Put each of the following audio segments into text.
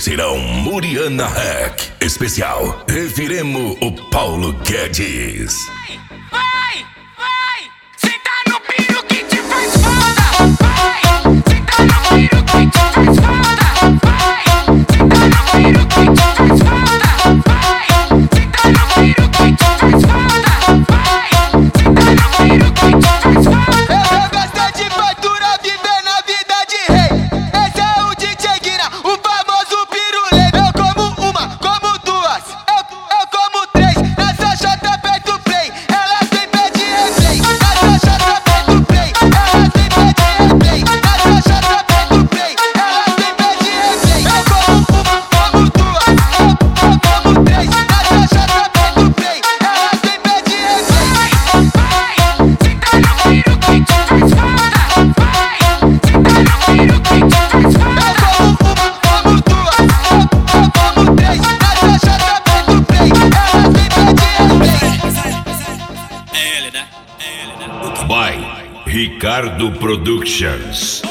serão Muriana Hack. Especial, reviremos o Paulo Guedes. Vai, senta no piro que te faz foda. Vai, senta no piro que te faz foda. Vai, senta no piro que te faz foda. Vai, senta no piro que te faz foda. Vai, senta no piro que te faz foda. Eu gosto de fatura, viver na vida de rei. Esse é o DJ Guina, o famoso pirulê. Eu como uma, como duas, eu como três. Nessa chata aperto play, ela sem pede replay. Nessa chata aperto play, ela sem pede replay. Nessa chata aperto play, ela sem pede replay. Eu como uma, como duas, eu como três. Nessa chata aperto play, ela sem pede replay. Vai, senta no piro que te faz foda. Vai, senta no piro que te faz foda. Eu como uma, como duas, eu como três. Nessa chata aperto play, ela sem pede replay. É ele, né? By Ricardo Productions.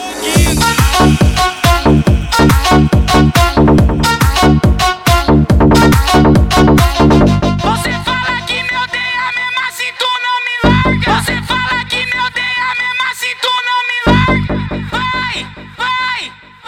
Você fala que me odeia mesmo assim tu não me larga. Você fala que me odeia mesmo assim tu não me larga. Vai,